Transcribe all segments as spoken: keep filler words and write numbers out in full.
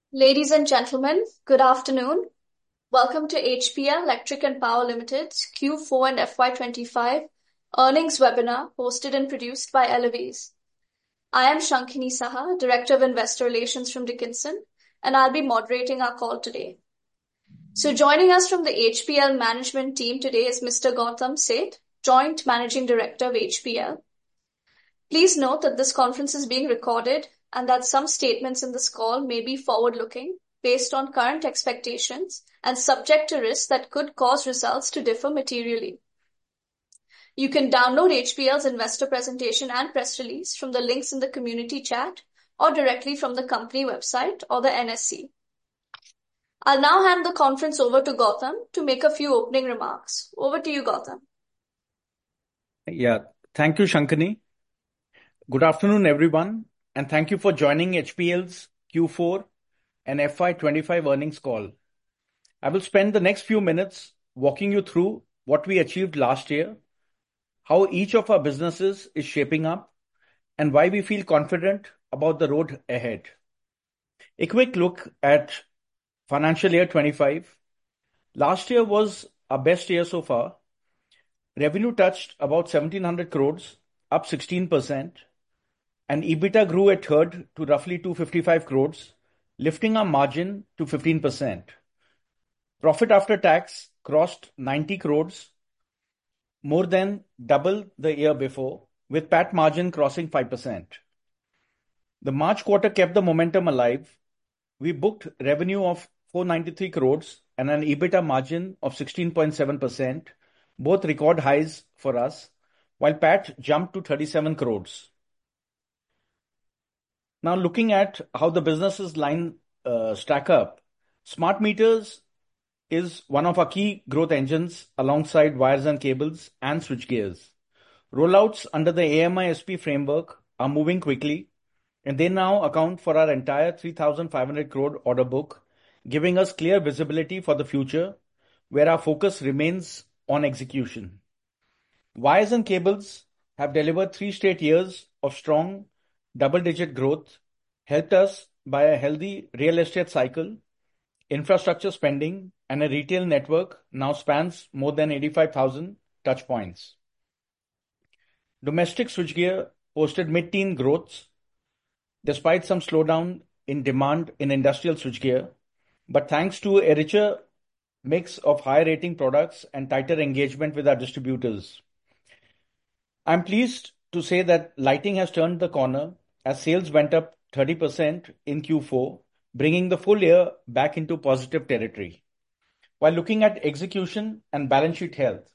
Ladies and gentlemen, good afternoon. Welcome to H P L Electric and Power Limited's Q four and F Y twenty-five earnings webinar hosted and produced by Eloise. I am Shankhini Saha, Director of Investor Relations from Dickinson, and I'll be moderating our call today. So joining us from the H P L management team today is Mister Gautam Seth, Joint Managing Director of H P L. Please note that this conference is being recorded and that some statements in this call may be forward-looking, based on current expectations, and subject to risks that could cause results to differ materially. You can download H P L's investor presentation and press release from the links in the community chat or directly from the company website or the N S C. I'll now hand the conference over to Gautam to make a few opening remarks. Over to you, Gautam. Yeah, thank you, Shankhini. Good afternoon, everyone, and thank you for joining H P L's Q four and F Y twenty-five earnings call. I will spend the next few minutes walking you through what we achieved last year, how each of our businesses is shaping up, and why we feel confident about the road ahead. A quick look at financial year twenty-five. Last year was our best year so far. Revenue touched about seventeen hundred crores, up sixteen percent. And EBITDA grew a third to roughly two hundred fifty-five crores, lifting our margin to fifteen percent. Profit after tax crossed ninety crores, more than double the year before, with P A T margin crossing five percent. The March quarter kept the momentum alive. We booked revenue of four hundred ninety-three crores and an EBITDA margin of sixteen point seven percent, both record highs for us, while P A T jumped to thirty-seven crores. Now, looking at how the businesses line uh, stack up, smart meters is one of our key growth engines alongside wires and cables and switchgears. Rollouts under the A M I S P framework are moving quickly, and they now account for our entire three thousand five hundred crore order book, giving us clear visibility for the future, where our focus remains on execution. Wires and cables have delivered three straight years of strong double-digit growth, helped us by a healthy real estate cycle, infrastructure spending, and a retail network now spans more than eighty-five thousand touch points. Domestic switchgear posted mid-teen growths despite some slowdown in demand in industrial switchgear, but thanks to a richer mix of high rating products and tighter engagement with our distributors. I'm pleased to say that lighting has turned the corner as sales went up thirty percent in Q four, bringing the full year back into positive territory. While looking at execution and balance sheet health,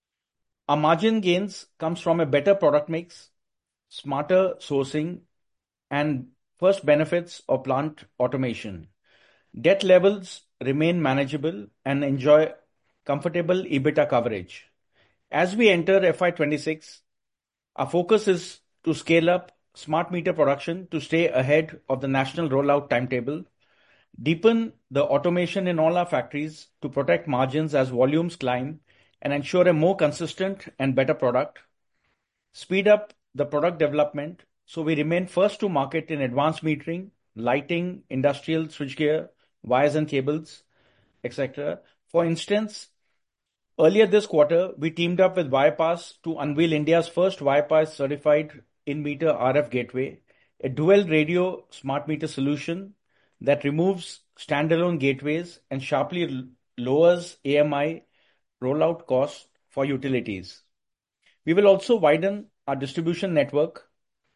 our margin gains comes from a better product mix, smarter sourcing, and first benefits of plant automation. Debt levels remain manageable and enjoy comfortable EBITDA coverage. As we enter F Y twenty-six, our focus is to scale up smart meter production to stay ahead of the national rollout timetable, deepen the automation in all our factories to protect margins as volumes climb and ensure a more consistent and better product, speed up the product development so we remain first to market in advanced metering, lighting, industrial switchgear, wires and cables, et cetera. For instance, earlier this quarter, we teamed up with Wirepass to unveil India's first Wirepass certified in-meter R F gateway, a dual radio smart meter solution that removes standalone gateways and sharply lowers A M I rollout costs for utilities. We will also widen our distribution network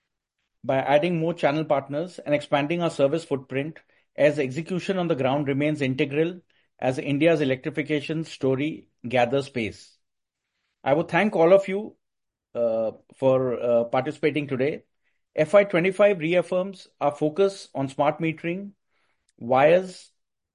by adding more channel partners and expanding our service footprint as execution on the ground remains integral as India's electrification story gathers pace. I would thank all of you uh, for uh, participating today. F Y twenty-five reaffirms our focus on smart metering, wires,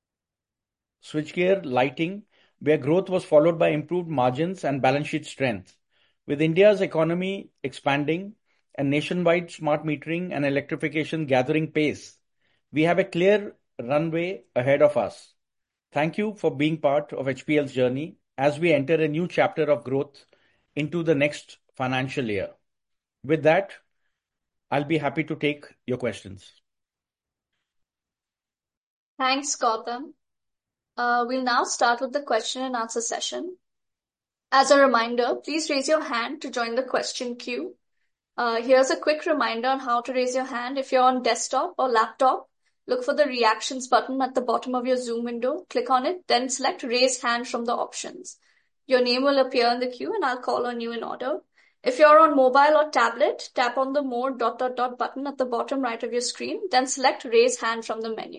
switchgear, lighting, where growth was followed by improved margins and balance sheet strength. With India's economy expanding and nationwide smart metering and electrification gathering pace, we have a clear runway ahead of us. Thank you for being part of H P L's journey as we enter a new chapter of growth into the next financial year. With that, I'll be happy to take your questions. Thanks, Gautam. Uh, we'll now start with the question and answer session. As a reminder, please raise your hand to join the question queue. Uh, here's a quick reminder on how to raise your hand. If you're on desktop or laptop, look for the reactions button at the bottom of your Zoom window. Click on it, then select raise hand from the options. Your name will appear in the queue and I'll call on you in order. If you're on mobile or tablet, tap on the more dot dot dot button at the bottom right of your screen, then select raise hand from the menu.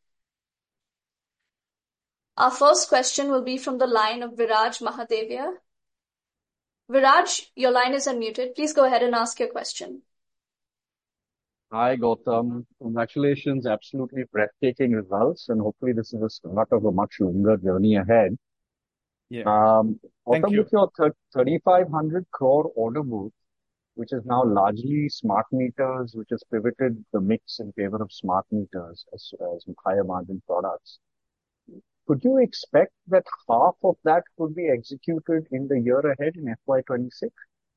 Our first question will be from the line of Viraj Mahadevia. Viraj, your line is unmuted. Please go ahead and ask your question. Hi, Gautam. Congratulations. Absolutely breathtaking results. And hopefully this is the start of a much longer journey ahead. Yeah. Um, Thank Gautam, you. with your thirty-five hundred crore order book, which is now largely smart meters, which has pivoted the mix in favor of smart meters as, as higher margin products. Could you expect that half of that could be executed in the year ahead in F Y twenty-six?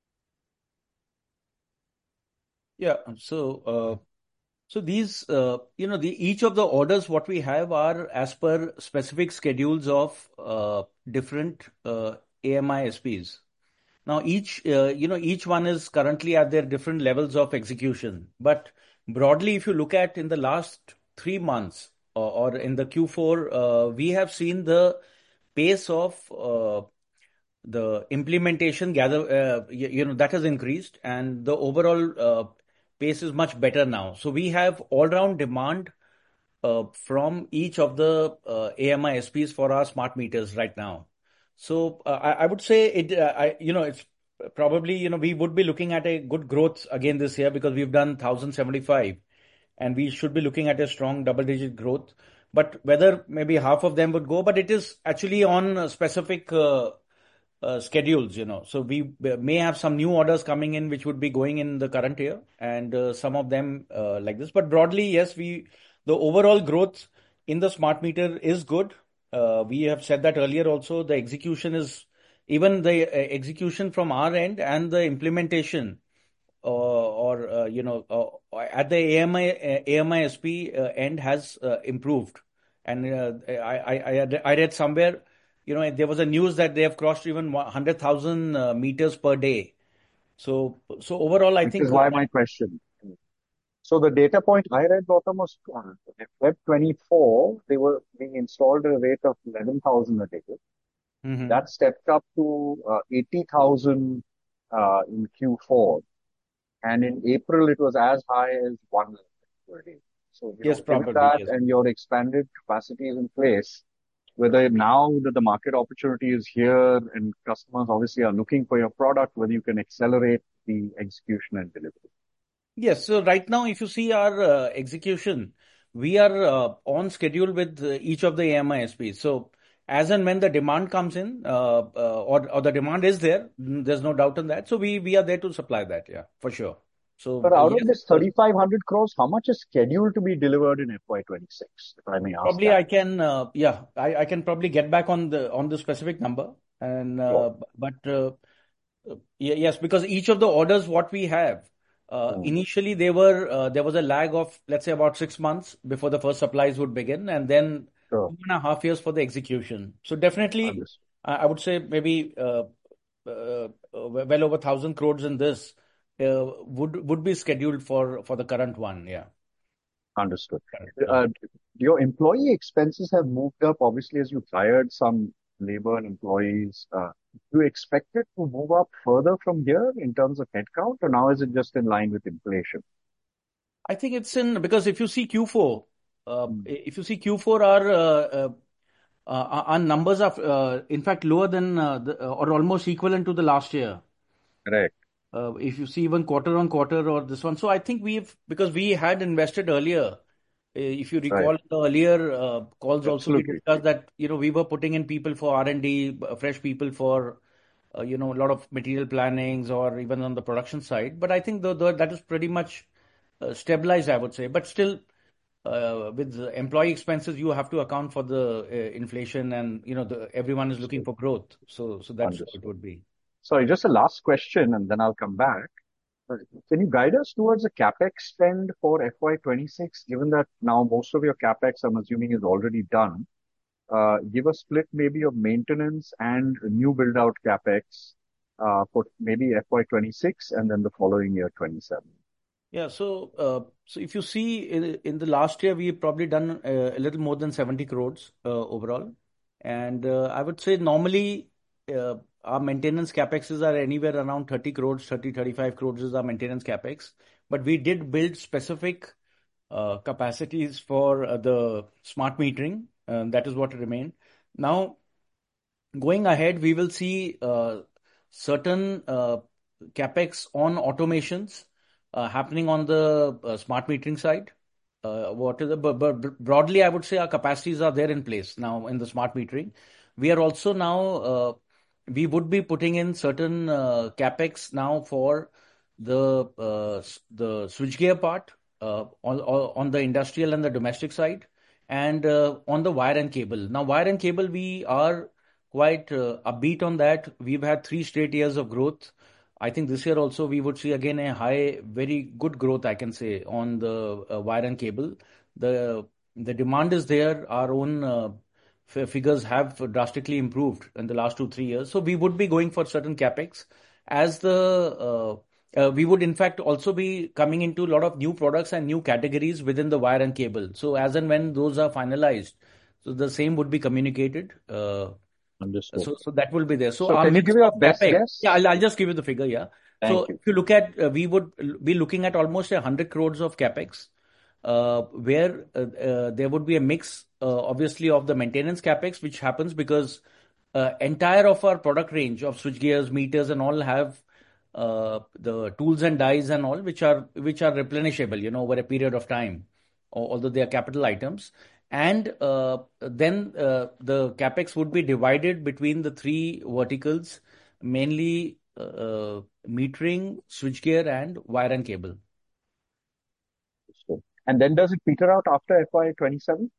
Yeah. So, uh, so these, uh, you know, the each of the orders what we have are as per specific schedules of uh, different uh, A M I S Ps. Now, each, uh, you know, each one is currently at their different levels of execution. But broadly, if you look at in the last three months or, or in the Q four, uh, we have seen the pace of uh, the implementation gather, uh, you, you know, that has increased and the overall uh, pace is much better now. So we have all-round demand uh, from each of the uh, A M I S Ps for our smart meters right now. So uh, I, I would say it, uh, I, you know, it's probably, you know, we would be looking at a good growth again this year because we've done one thousand seventy-five and we should be looking at a strong double-digit growth. But whether maybe half of them would go, but it is actually on uh, specific uh, uh, schedules, you know. So we uh, may have some new orders coming in which would be going in the current year, and uh, some of them uh, like this. But broadly, yes, we the overall growth in the smart meter is good. Uh, we have said that earlier also. The execution is even the uh, execution from our end and the implementation uh, or uh, you know uh, at the A M I uh, A M I S P uh, end has uh, improved. And uh, I, I I I read somewhere, you know, there was a news that they have crossed even one hundred thousand uh, meters per day. So so overall, I Which think is uh, why my question. So the data point I read, Gautam, was uh, Feb twenty-four, they were being installed at a rate of eleven thousand a day. mhm. That stepped up to uh, eighty thousand uh, in Q four. And in April, it was as high as one lakh per day. So, you Yes, know, given probably that yes. and your expanded capacity is in place, whether now that the market opportunity is here and customers obviously are looking for your product, whether you can accelerate the execution and delivery. Yes. So right now, if you see our uh, execution, we are uh, on schedule with uh, each of the A M I S Ps. So as and when the demand comes in, uh, uh, or or the demand is there, mm, there's no doubt in that. So we we are there to supply that. Yeah, for sure. So But uh, out of yes, this uh, thirty-five hundred crores, how much is scheduled to be delivered in F Y twenty-six, if I may ask probably that? I can. Uh, yeah, I I can probably get back on the on the specific number. And Sure. uh, but uh, Uh, ye- Yes, because each of the orders what we have, uh, Hmm. initially they were uh, there was a lag of, let's say, about six months before the first supplies would begin, and then Sure. two and a half years for the execution. So definitely, Understood. I I would say maybe uh, uh, uh, well over thousand crores in this uh, would would be scheduled for for the current one. Yeah, Understood. correct. Yeah. Uh, your employee expenses have moved up, obviously, as you've hired some labor and employees. Uh, do you expect it to move up further from here in terms of headcount, or now is it just in line with inflation? I think it's in because if you see Q four, uh, Hmm. if you see Q four, our uh, uh, Uh, our numbers are, uh, in fact, lower than uh, the, uh, or almost equivalent to the last year. Correct. Uh, if you see even quarter on quarter or this one. So I think we've, because we had invested earlier, uh, if you Right. recall the earlier uh, calls also, we Absolutely. discussed that, you know, we were putting in people for R and D, uh, fresh people for, uh, you know, a lot of material plannings or even on the production side. But I think the, the, that is pretty much uh, stabilized, I would say. But still, uh, with the employee expenses, you have to account for the uh, inflation and, you know, the, everyone is looking Understood. for growth. So, so that's how it Understood. would be. Sorry, just a last question, and then I'll come back. Can you guide us towards a CapEx spend for F Y twenty-six, given that now most of your CapEx, I'm assuming, is already done? Uh, give a split maybe of maintenance and new build-out CapEx uh, for maybe F Y twenty-six and then the following year, twenty-seven. Yeah, so uh, so if you see in, in the last year, we've probably done uh, a little more than seventy crores uh, overall. And uh, I would say normally uh, our maintenance capexes are anywhere around thirty crores, thirty, thirty-five crores is our maintenance capex. But we did build specific uh, capacities for uh, the smart metering. Uh, that is what remained. Now, going ahead, we will see uh, certain uh, capex on automations uh, happening on the uh, smart metering side. Uh, what is the, but, but broadly, I would say our capacities are there in place now in the smart metering. We are also now, uh, we would be putting in certain uh, capex now for the uh, s- the switchgear part uh, on on the industrial and the domestic side, and uh, on the wire and cable. Now, wire and cable, we are quite uh, upbeat on that. We've had three straight years of growth. I think this year also we would see again a high, very good growth, I can say, on the uh, wire and cable. The the demand is there. Our own uh, f- figures have drastically improved in the last two, three years. So we would be going for certain capex as the uh, uh, we would in fact also be coming into a lot of new products and new categories within the wire and cable. So as and when those are finalized, so the same would be communicated. Uh, Understood. so, so that will be there. So So our can you mix give your of best capex, guess? yeah, I'll, I'll just give you the figure. Yeah. Thank So you. if you look at, uh, we would be looking at almost a hundred crores of capex, uh, where uh, uh, there would be a mix, uh, obviously, of the maintenance capex, which happens because uh, entire of our product range of switchgears, meters, and all have uh, the tools and dies and all, which are which are replenishable, you know, over a period of time, al- although they are capital items. And uh, then uh, the capex would be divided between the three verticals, mainly uh, uh, metering, switchgear, and wire and cable. Understood. And then does it peter out after F Y twenty-seven?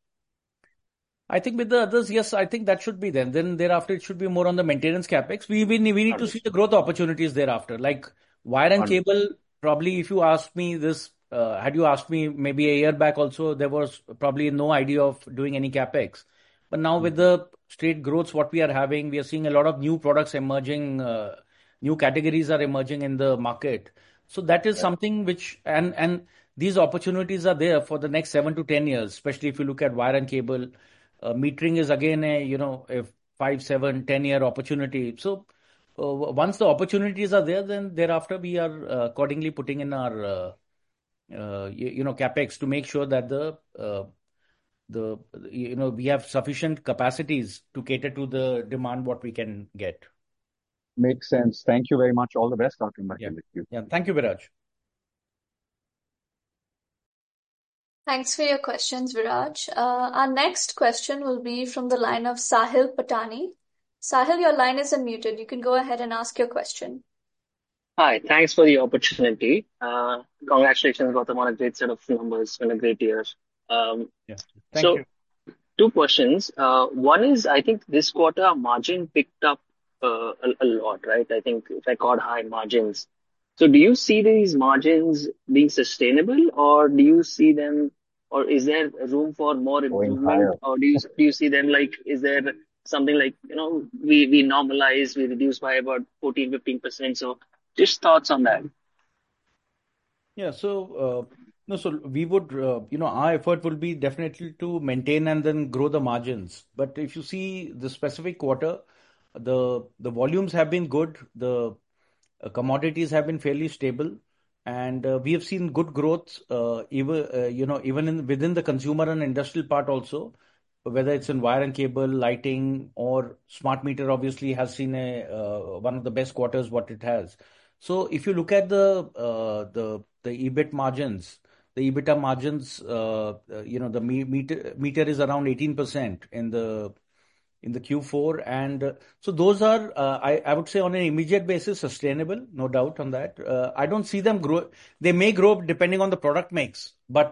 I think with the others, yes, I think that should be then. Then thereafter, it should be more on the maintenance capex. We we, we need to see the Understood. growth opportunities thereafter. Like wire and Understood. cable, probably if you asked me this, uh, had you asked me maybe a year back also, there was probably no idea of doing any capex. But now with Mhm. the straight growths, what we are having, we are seeing a lot of new products emerging, uh, new categories are emerging in the market. So that is Right. something which, and and these opportunities are there for the next seven to ten years, especially if you look at wire and cable. Uh, metering is again a, you know, a five, seven, ten year opportunity. So uh, once the opportunities are there, then thereafter we are uh, accordingly putting in our, uh, uh, you, you know, capex to make sure that the, uh, the, you know, we have sufficient capacities to cater to the demand what we can get. Makes sense. Thank you very much. All the best. I'll come back Yeah. in with you. Yeah. Thank you, Viraj. Thanks for your questions, Viraj. Uh, our next question will be from the line of Sahil Patani. Sahil, your line is unmuted. You can go ahead and ask your question. Hi, thanks for the opportunity. Uh, congratulations, Gautam, on a great set of numbers and a great year. Um, Yeah. Thank so, you. two questions. Uh, one is, I think this quarter our margin picked up uh, a, a lot, right? I think record high margins. So, do you see these margins being sustainable, or do you see them, or is there room for more Going improvement, higher. or do you do you see them like, is there something like, you know, we we normalize, we reduce by about fourteen, fifteen percent? So, just thoughts on that. Yeah, so uh, no, so we would, uh, you know, our effort will be definitely to maintain and then grow the margins. But if you see the specific quarter, the the volumes have been good, the uh, commodities have been fairly stable, and uh, we have seen good growth, uh, even uh, you know, even in within the consumer and industrial part also, whether it's in wire and cable, lighting, or smart meter. Obviously, has seen a uh, one of the best quarters what it has. So if you look at the uh, the the EBIT margins, the EBITDA margins, uh, uh, you know, the me- meter meter is around eighteen percent in the in the Q four, and uh, so those are, uh, I I would say, on an immediate basis sustainable, no doubt on that. Uh, I don't see them grow. They may grow depending on the product mix, but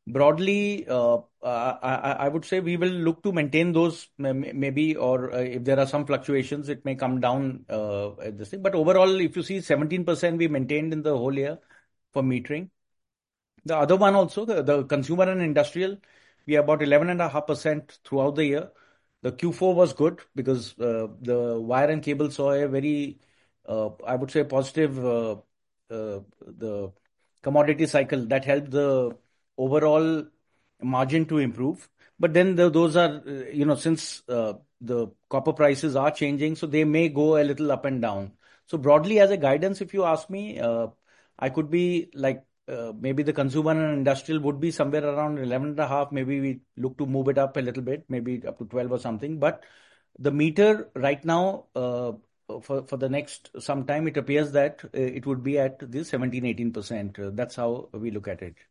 broadly, uh, uh, I, I would say we will look to maintain those maybe, or uh, if there are some fluctuations, it may come down uh, at this thing. But overall, if you see seventeen percent we maintained in the whole year for metering. The other one also, the, the consumer and industrial, we are about eleven point five percent throughout the year. The Q four was good because uh, the wire and cable saw a very, uh, I would say, positive uh, uh, the commodity cycle that helped the overall margin to improve. But then the, those are, uh, you know, since uh, the copper prices are changing, so they may go a little up and down. So broadly, as a guidance, if you ask me, uh, I could be like uh, maybe the consumer and industrial would be somewhere around eleven and a half. Maybe we look to move it up a little bit, maybe up to twelve or something. But the meter right now, uh, for, for the next some time, it appears that uh, it would be at this seventeen, eighteen percent. Uh, that's how we look at it.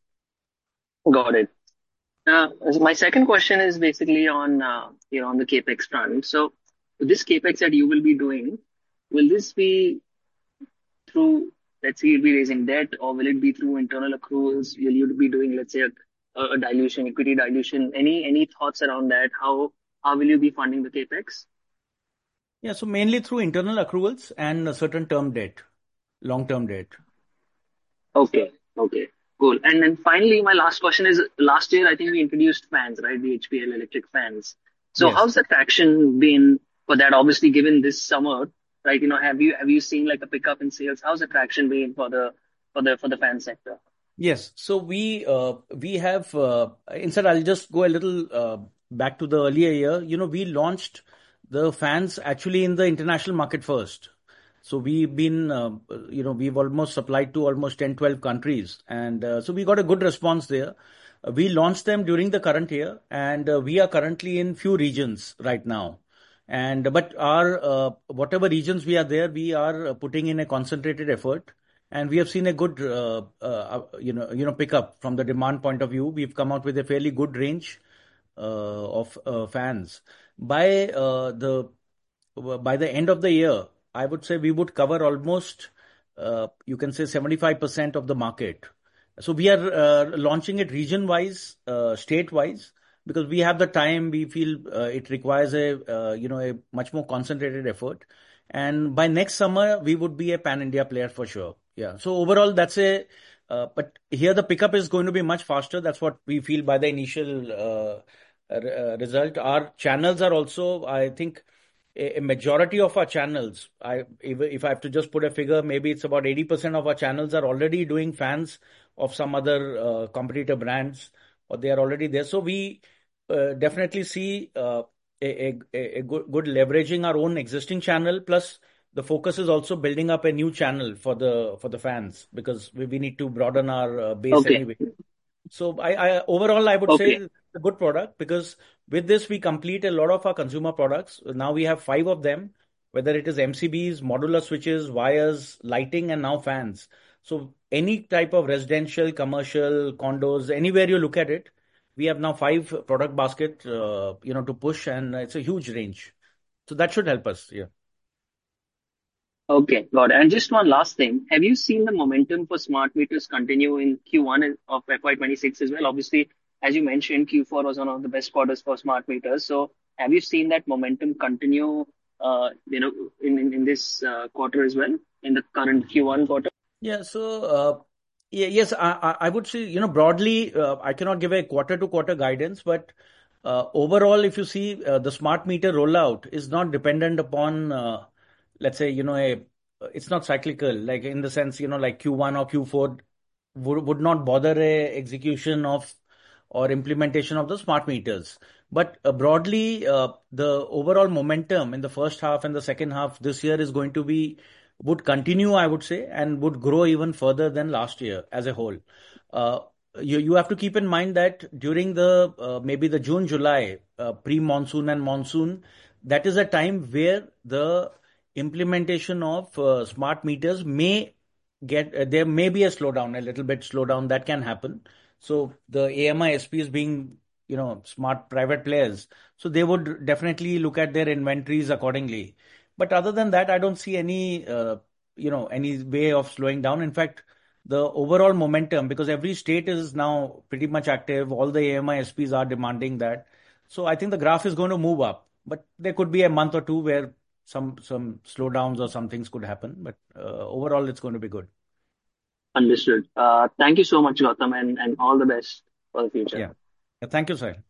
Got it. Uh, my second question is basically on uh, you know on the capex front. So this capex that you will be doing, will this be through, let's say, you'll be raising debt, or will it be through internal accruals? Will you be doing, let's say, a, a dilution, equity dilution? Any any thoughts around that? How how will you be funding the capex? Yeah, so mainly through internal accruals and a certain term debt, long-term debt. Okay, okay, cool. And then finally, my last question is: last year, I think we introduced fans, right? The H P L electric fans. So Yes. how's the traction been for that? Obviously, given this summer, right? You know, have you have you seen like a pickup in sales? How's the traction been for the for the for the fan sector? Yes. So we uh, we have uh, instead I'll just go a little uh, back to the earlier year. You know, we launched the fans actually in the international market first. So we've been, uh, you know, we've almost supplied to almost ten, twelve countries. And uh, so we got a good response there. Uh, we launched them during the current year, and uh, we are currently in few regions right now. And but our uh, whatever regions we are there, we are uh, putting in a concentrated effort, and we have seen a good, uh, uh, you know, you know, pickup from the demand point of view. We've come out with a fairly good range uh, of uh, fans. By uh, the by the end of the year, I would say we would cover almost, uh, you can say seventy-five percent of the market. So we are uh, launching it region-wise, uh, state-wise, because we have the time. We feel uh, it requires a, uh, you know, a much more concentrated effort. And by next summer, we would be a pan-India player for sure. Yeah. So overall, that's a, uh, but here the pickup is going to be much faster. That's what we feel by the initial uh, uh, result. Our channels are also, I think, a majority of our channels, I if, if I have to just put a figure, maybe it's about eighty percent of our channels are already doing fans of some other uh, competitor brands, or they are already there. So we uh, definitely see uh, a, a, a good, good leveraging our own existing channel. Plus, the focus is also building up a new channel for the for the fans, because we, we need to broaden our uh, base Okay, anyway. So I, I overall I would say okay, it's a good product, because with this we complete a lot of our consumer products. Now we have five of them, whether it is M C Bs, modular switches, wires, lighting, and now fans. So any type of residential, commercial, condos, anywhere you look at it, we have now five product basket, uh, you know, to push, and it's a huge range. So that should help us. Yeah. okay, got it. And just one last thing. Have you seen the momentum for smart meters continue in Q one of F Y twenty-six as well? Obviously, as you mentioned, Q four was one of the best quarters for smart meters. So have you seen that momentum continue, uh, you know, in, in, in this uh, quarter as well, in the current Q one quarter? Yeah. So, uh, yeah, yes, I, I I would say, you know, broadly, uh, I cannot give a quarter to quarter guidance, but uh, overall, if you see, uh, the smart meter rollout is not dependent upon, uh, let's say, you know, a it's not cyclical, like in the sense, you know, like Q one or Q four would, would not bother a execution of or implementation of the smart meters. But uh, broadly, uh, the overall momentum in the first half and the second half this year is going to be would continue, I would say, and would grow even further than last year as a whole. Uh, you you have to keep in mind that during the uh, maybe the June July uh, pre-monsoon and monsoon, that is a time where the implementation of uh, smart meters may get uh, there may be a slowdown, a little bit slowdown that can happen. So the A M I S Ps being, you know, smart private players, so they would definitely look at their inventories accordingly. But other than that, I don't see any, uh, you know, any way of slowing down. In fact, the overall momentum, because every state is now pretty much active, all the A M I S Ps are demanding that. So I think the graph is going to move up, but there could be a month or two where some some slowdowns or some things could happen. But uh, overall, it's going to be good. Understood. Uh, thank you so much, Gautam, and, and all the best for the future. Yeah. Yeah, thank you, Sahil.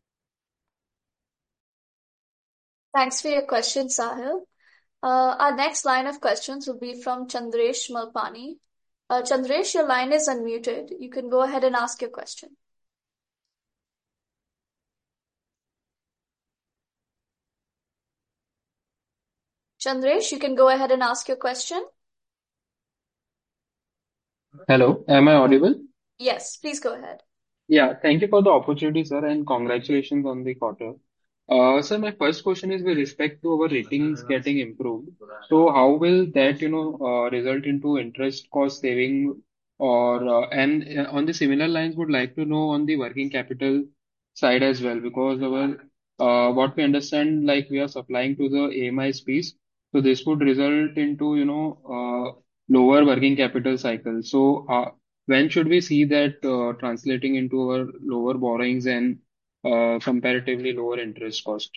Thanks for your question, Sahil. Uh, our next line of questions will be from Chandresh Malpani. Uh, Chandresh, your line is unmuted. You can go ahead and ask your question. Chandresh, you can go ahead and ask your question. Hello, am I audible? Yes, please go ahead. Yeah, thank you for the opportunity, sir, and congratulations on the quarter. Uh, sir, my first question is with respect to our ratings getting improved. So, how will that, you know, uh, result into interest cost saving, or uh, and uh, on the similar lines, would like to know on the working capital side as well, because our uh, what we understand, like we are supplying to the A M I space, so this would result into, you know, uh, lower working capital cycle. So, uh, when should we see that uh, translating into our lower borrowings and uh, comparatively lower interest cost?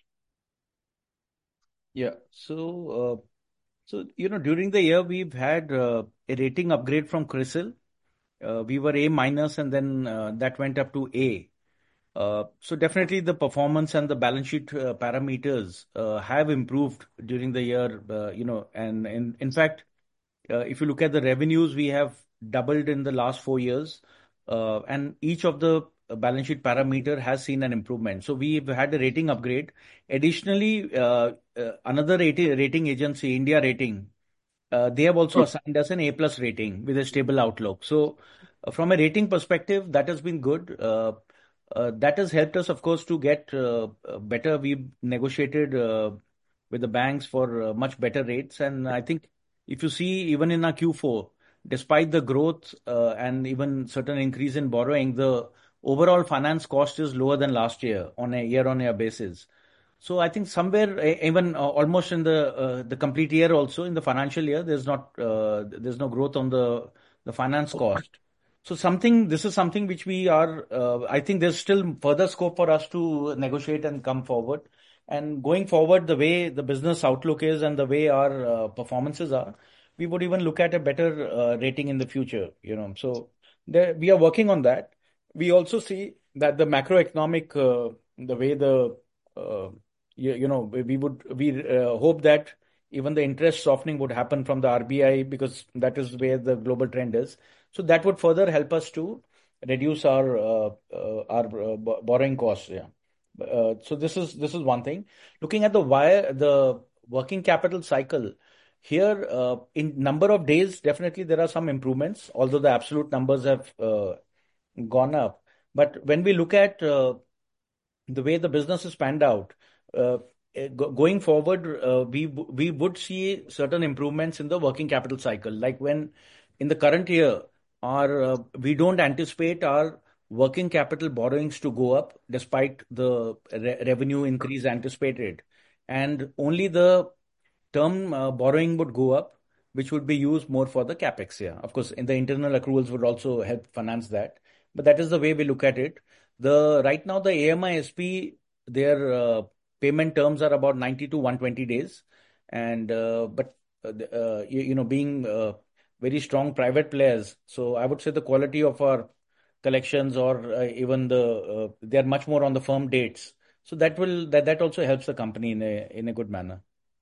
Yeah. So, uh, so you know, during the year we've had uh, a rating upgrade from CRISIL. Uh, we were A minus, and then uh, that went up to A. Uh, so definitely the performance and the balance sheet uh, parameters uh, have improved during the year. Uh, you know, and in in fact, uh, if you look at the revenues, we have doubled in the last four years, uh, and each of the uh, balance sheet parameter has seen an improvement. So we've had a rating upgrade. Additionally, uh, uh, another rating, rating agency, India Rating, uh, they have also assigned us an A plus rating with a stable outlook. So, uh, from a rating perspective, that has been good. Uh, uh, that has helped us, of course, to get uh, uh, better. We've negotiated uh, with the banks for uh, much better rates, and I think if you see even in our Q four, despite the growth uh, and even certain increase in borrowing, the overall finance cost is lower than last year on a year-on-year basis. So I think somewhere e- even uh, almost in the uh, the complete year also in the financial year there's not uh, there's no growth on the the finance cost. So something this is something which we are uh, I think there's still further scope for us to negotiate and come forward. And going forward, the way the business outlook is and the way our uh, performances are, we would even look at a better uh, rating in the future. You know, so there, we are working on that. We also see that the macroeconomic uh, the way the uh, you, you know we would we uh, hope that even the interest softening would happen from the R B I, because that is where the global trend is. So that would further help us to reduce our uh, uh, our uh, bo- borrowing costs. Yeah. Uh, so this is this is one thing. Looking at the wire the working capital cycle here, uh, in number of days, definitely there are some improvements, although the absolute numbers have uh, gone up. But when we look at uh, the way the business is panned out, uh, eh, go- going forward, uh, we w- we would see certain improvements in the working capital cycle. Like when in the current year, our uh, we don't anticipate our working capital borrowings to go up despite the re- revenue increase anticipated, and only the term uh, borrowing would go up, which would be used more for the capex. Yeah, of course, in the internal accruals would also help finance that. But that is the way we look at it. The right now the A M I S P, their uh, payment terms are about ninety to one hundred twenty days, and uh, but uh, the- uh, you, you know being uh, very strong private players, so I would say the quality of our collections or uh, even the uh, they are much more on the firm dates. So that will that that also helps the company in a in a good manner.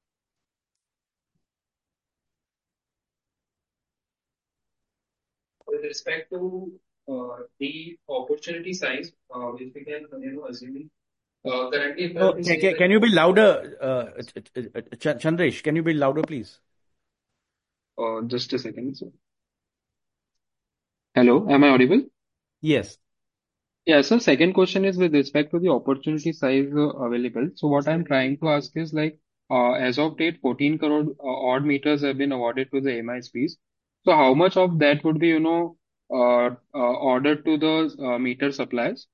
With respect to uh, the opportunity size, uh, which we can, you know, assume, uh, currently if I Oh, have to can, say can, that, can you be louder, uh, Ch- Ch- Ch- Chandresh? Can you be louder, please? uh, just a second. So, hello, am I audible? Yes. Yeah, so second question is with respect to the opportunity size uh, available. So what I'm trying to ask is like, uh, as of date, fourteen crore uh, odd meters have been awarded to the M I S Ps. So how much of that would be, you know, uh, uh, ordered to the uh, meter suppliers?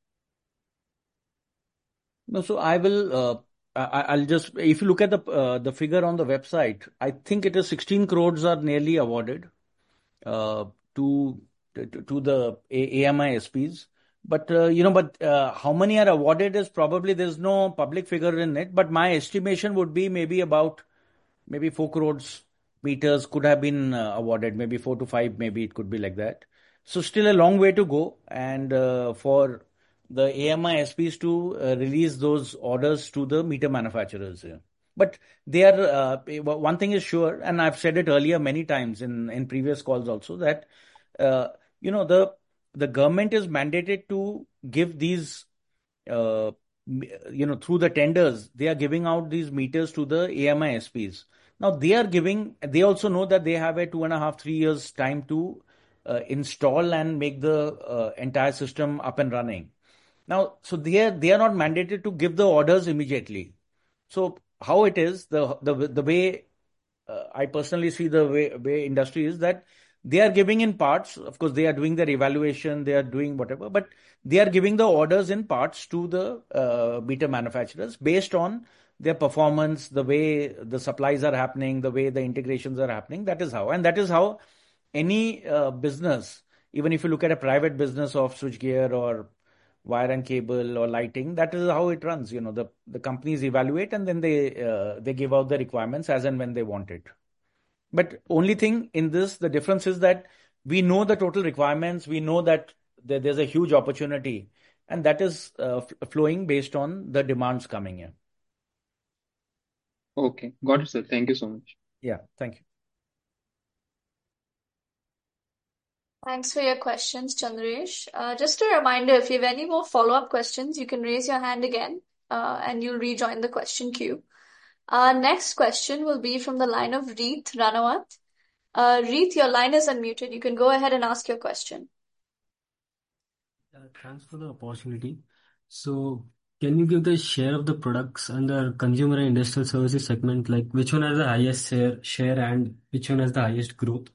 No, so I will. Uh, I, I'll just. If you look at the uh, the figure on the website, I think it is sixteen crores are nearly awarded. Uh, to to, to the A- AMI S Ps. But uh, you know, but uh, how many are awarded is probably there's no public figure in it. But my estimation would be maybe about maybe four crores meters could have been uh, awarded, maybe four to five, maybe it could be like that. So still a long way to go, and uh, for the A M I S Ps to uh, release those orders to the meter manufacturers. Yeah. But they are uh, one thing is sure, and I've said it earlier many times in in previous calls also that uh, you know the the government is mandated to give these uh, you know, through the tenders, they are giving out these meters to the A M I S Ps. Now they are giving, they also know that they have a two and a half, three years time to uh, install and make the uh, entire system up and running. Now, so they are they are not mandated to give the orders immediately. So how it is, the the the way uh, I personally see the way, way industry is that they are giving in parts. Of course, they are doing their evaluation, they are doing whatever, but they are giving the orders in parts to the uh, meter manufacturers based on their performance, the way the supplies are happening, the way the integrations are happening. That is how, and that is how any uh, business, even if you look at a private business of switchgear or wire and cable or lighting, that is how it runs. You know, the the companies evaluate and then they uh, they give out the requirements as and when they want it. But only thing in this, the difference is that we know the total requirements, we know that there, there's a huge opportunity, and that is uh, f- flowing based on the demands coming in. Okay, got it, sir. Thank you so much. Yeah, thank you. Thanks for your questions, Chandresh. Uh, just a reminder, if you have any more follow-up questions, you can raise your hand again, uh, and you'll rejoin the question queue. Our next question will be from the line of Reeth Ranawat. Uh, Reeth, your line is unmuted. You can go ahead and ask your question. Uh, Thanks for the opportunity. So, can you give the share of the products under consumer and industrial services segment, like which one has the highest share, share and which one has the highest growth?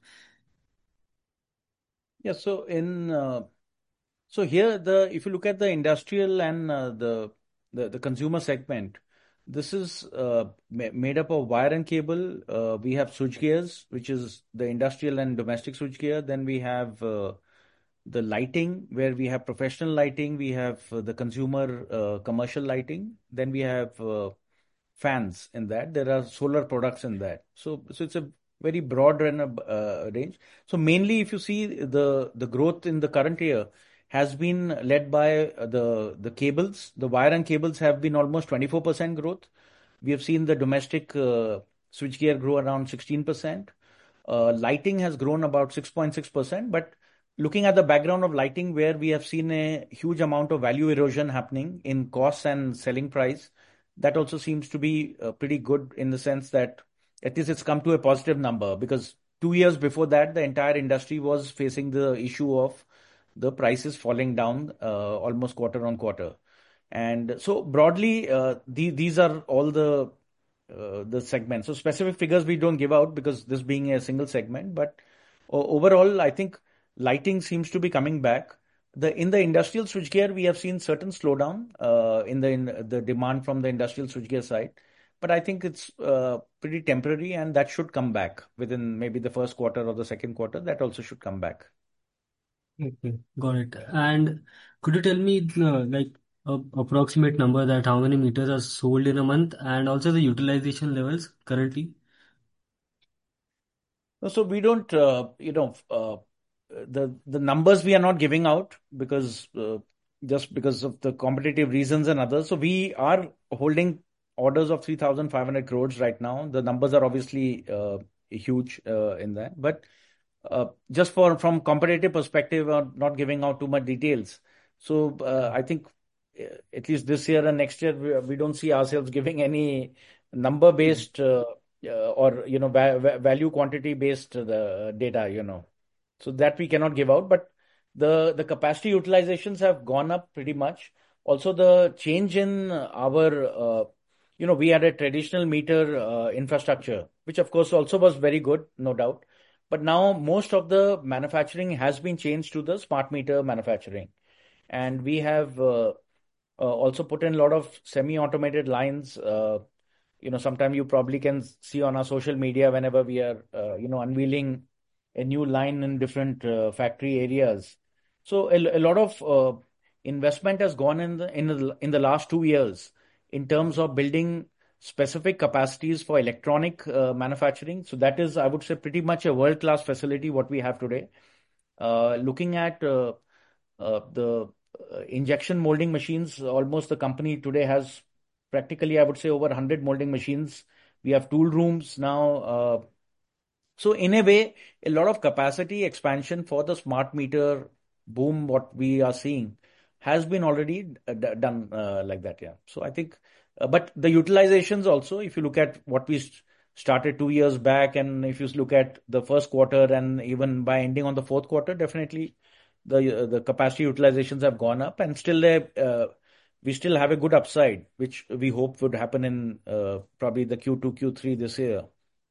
Yeah, so in uh, so here the if you look at the industrial and uh, the, the the consumer segment, this is uh, ma- made up of wire and cable. Uh, we have switchgears, which is the industrial and domestic switchgear. Then we have uh, the lighting, where we have professional lighting. We have uh, the consumer uh, commercial lighting. Then we have uh, fans in that. There are solar products in that. So so it's a very broad and uh, range. So mainly, if you see the the growth in the current year has been led by uh, the the cables. The wire and cables have been almost twenty-four percent growth. We have seen the domestic uh, switchgear grow around sixteen percent. Uh, lighting has grown about six point six percent. But looking at the background of lighting, where we have seen a huge amount of value erosion happening in costs and selling price, that also seems to be uh, pretty good in the sense that at least it's come to a positive number, because two years before that, the entire industry was facing the issue of the prices falling down uh, almost quarter on quarter. And so broadly, uh, the, these are all the uh, the segments. So specific figures we don't give out because this being a single segment, but o- overall, I think lighting seems to be coming back. The in the industrial switchgear, we have seen certain slowdown uh, in the in the demand from the industrial switchgear side, but I think it's uh, pretty temporary, and that should come back within maybe the first quarter or the second quarter. That also should come back. Okay, got it. And could you tell me, uh, like, a approximate number that how many meters are sold in a month and also the utilization levels currently? No, so we don't, uh, you know, uh, the the numbers we are not giving out because uh, just because of the competitive reasons and others. So we are holding orders of three thousand five hundred crores right now. The numbers are obviously uh, huge uh, in that, but uh, just for from competitive perspective, uh, not giving out too much details. So uh, I think uh, at least this year and next year, we, we don't see ourselves giving any number based. Uh, uh, or you know va- va- value quantity based uh, data, you know, so that we cannot give out. But the the capacity utilizations have gone up pretty much. Also the change in our uh, you know we had a traditional meter uh, infrastructure, which of course also was very good, no doubt, but now most of the manufacturing has been changed to the smart meter manufacturing, and we have uh, uh, also put in a lot of semi automated lines. Uh, you know, sometime you probably can see on our social media whenever we are, uh, you know, unveiling a new line in different uh, factory areas. So a, a lot of uh, investment has gone in the in the in the last two years in terms of building specific capacities for electronic uh, manufacturing. So that is, I would say, pretty much a world-class facility what we have today. Uh, looking at uh, uh, the uh, injection molding machines, almost the company today has practically, I would say, over one hundred molding machines. We have tool rooms now. Uh, so in a way, a lot of capacity expansion for the smart meter boom, what we are seeing, has been already uh, d- done uh, like that. Yeah. So I think, uh, but the utilizations also, if you look at what we st- started two years back, and if you look at the first quarter and even by ending on the fourth quarter, definitely the uh, the capacity utilizations have gone up, and still uh, uh, we still have a good upside, which we hope would happen in uh, probably the Q two, Q three this year.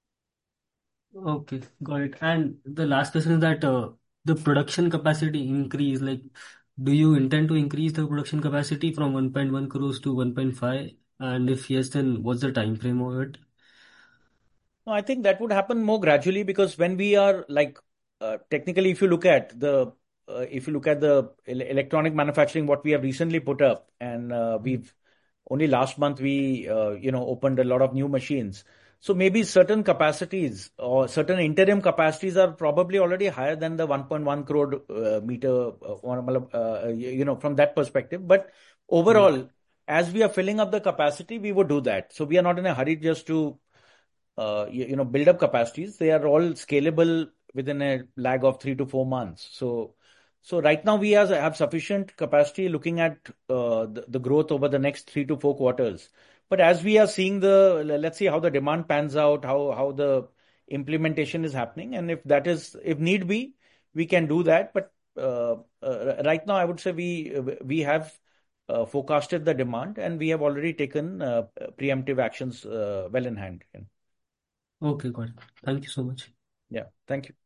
Okay, got it. And the last question is that uh, the production capacity increase, like, do you intend to increase the production capacity from one point one crores to one point five? And if yes, then what's the time frame of it? No, I think that would happen more gradually, because when we are like uh, technically, if you look at the uh, if you look at the el- electronic manufacturing, what we have recently put up, and uh, we've only last month we uh, you know opened a lot of new machines. So maybe certain capacities or certain interim capacities are probably already higher than the one point one crore uh, meter, uh, or, uh, you know, from that perspective. But Hmm. overall, as we are filling up the capacity, we would do that. So we are not in a hurry just to uh, you, you know, build up capacities. They are all scalable within a lag of three to four months. So, so right now we has, have sufficient capacity looking at uh, the, the growth over the next three to four quarters. But as we are seeing the, let's see how the demand pans out, how how the implementation is happening, and if that is, if need be, we can do that. But uh, uh, right now, I would say we we have uh, forecasted the demand, and we have already taken uh, preemptive actions uh, well in hand. Okay, got it. Thank you so much. Yeah, thank you.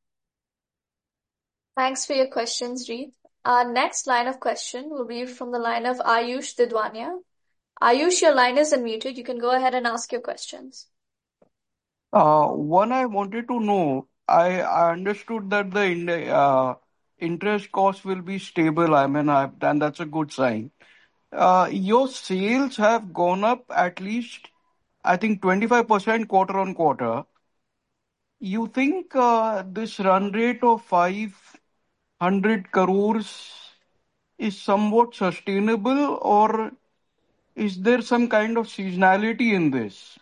Thanks for your questions, Reed. Our next line of question will be from the line of Ayush Didwania. Ayush, your line is unmuted. You can go ahead and ask your questions. Uh, one I wanted to know, I, I understood that the in, uh, interest cost will be stable. I mean, I, and that's a good sign. Uh, your sales have gone up at least, I think, twenty-five percent quarter on quarter. You think uh, this run rate of five hundred crores is somewhat sustainable, or is there some kind of seasonality in this?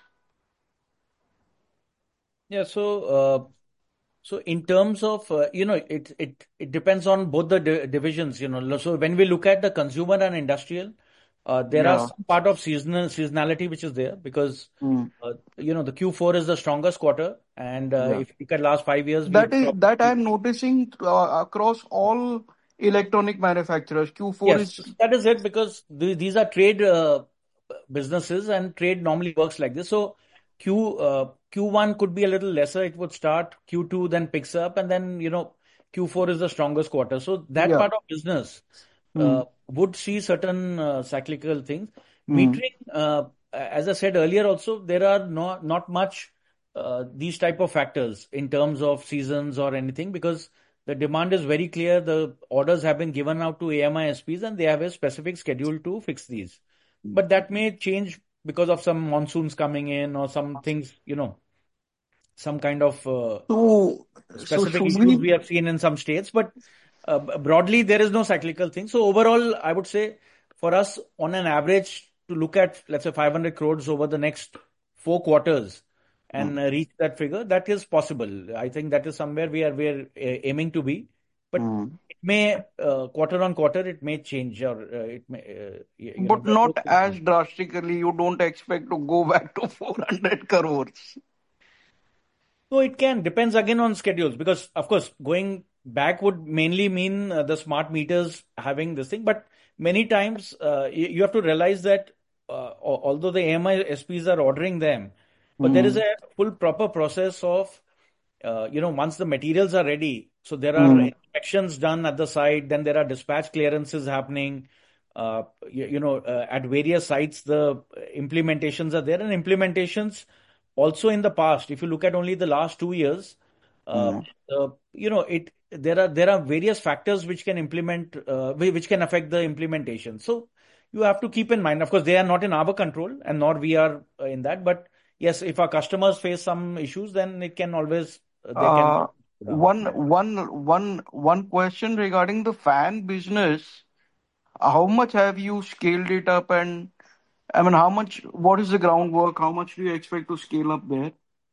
Yeah, so uh, so in terms of uh, you know it it it depends on both the di- divisions. You know, so when we look at the consumer and industrial, uh, there are Yeah. some part of seasonal seasonality which is there, because Mm, uh, you know the Q four is the strongest quarter, and uh, yeah. if you look at last five years, That we've is that probably I'm noticing uh, across all electronic manufacturers. Q four yes, is that is it, because the, these are trade uh, businesses, and trade normally works like this. So Q uh, Q one could be a little lesser. It would start Q two, then picks up, and then you know Q four is the strongest quarter. So that yeah. part of business Mm, uh, would see certain uh, cyclical things. mm, Metering, uh, as I said earlier, also there are no, not much uh, these type of factors in terms of seasons or anything, because the demand is very clear. The orders have been given out to A M I S Ps, and they have a specific schedule to fix these. But that may change because of some monsoons coming in, or some things, you know, some kind of uh, So so specific should issues we? we have seen in some states. But uh, broadly, there is no cyclical thing. So overall, I would say for us, on an average, to look at, let's say, five hundred crores over the next four quarters Mm, and uh, reach that figure, that is possible. I think that is somewhere we are we are uh, aiming to be. But mm. it may uh, quarter on quarter, it may change, or uh, it may uh, y- you know But the growth not can as change. drastically. You don't expect to go back to four hundred crores. So it can depends again on schedules, because of course going back would mainly mean uh, the smart meters having this thing. But many times uh, you, you have to realize that uh, al- although the A M I S Ps are ordering them, but there is Mm, a full proper process of uh, you know once the materials are ready. So there are mm, inspections done at the site, then there are dispatch clearances happening. Uh, you, you know uh, at various sites the implementations are there, and implementations also in the past, if you look at only the last two years, Uh, Mm. uh, you know, it there are there are various factors which can implement uh, whi- which can affect the implementation. So you have to keep in mind. Of course, they are not in our control, and nor we are uh, in that. But yes, if our customers face some issues, then it can always uh, they can Uh, go down. one, one, one, one question regarding the fan business. How much have you scaled it up, and I mean, how much, what is the groundwork? How much do you expect to scale up there?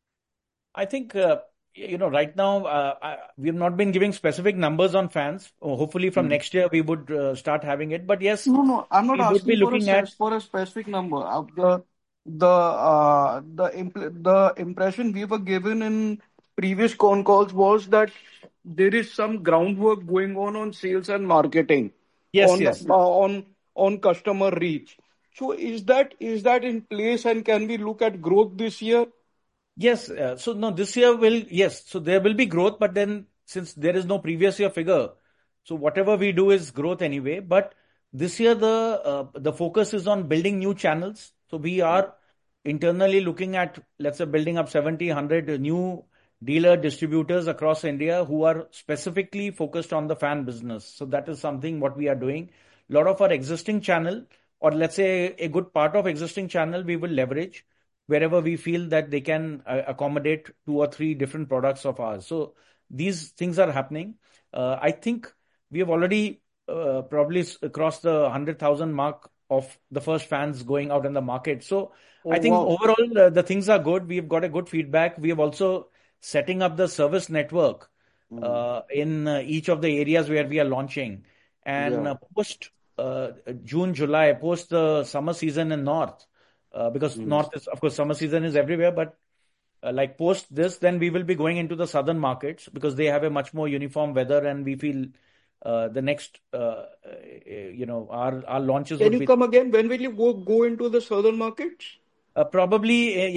I think, uh, you know, right now, uh, I, we have not been giving specific numbers on fans. Uh, Hopefully from Mm. next year, we would uh, start having it. But yes, No, no, I'm not we would be asking for a looking at, ses- for a specific number. Uh, the the uh, the impl- the impression we were given in previous con calls was that there is some groundwork going on on sales and marketing, yes, on yes. uh, on on customer reach. So is that is that in place, and can we look at growth this year? Yes. Uh, so no, this year will, yes. So there will be growth, but then since there is no previous year figure, so whatever we do is growth anyway. But this year the uh, the focus is on building new channels. So we are internally looking at, let's say, building up seventy, one hundred new dealer distributors across India who are specifically focused on the fan business. So that is something what we are doing. A lot of our existing channel, or let's say a good part of existing channel, we will leverage wherever we feel that they can uh, accommodate two or three different products of ours. So these things are happening. Uh, I think we have already uh, probably s- crossed the one hundred thousand mark of the first fans going out in the market. So Oh I think wow! overall uh, the things are good. We've got a good feedback. We have also setting up the service network Mm. uh, in uh, each of the areas where we are launching. And Yeah. uh, post uh, June, July, post the summer season in North, uh, because Mm. North is, of course, summer season is everywhere, but uh, like post this, then we will be going into the southern markets because they have a much more uniform weather, and we feel uh, the next, uh, uh, you know, our our launches Can would you be come again? When will you go go into the southern markets? uh, probably. Uh,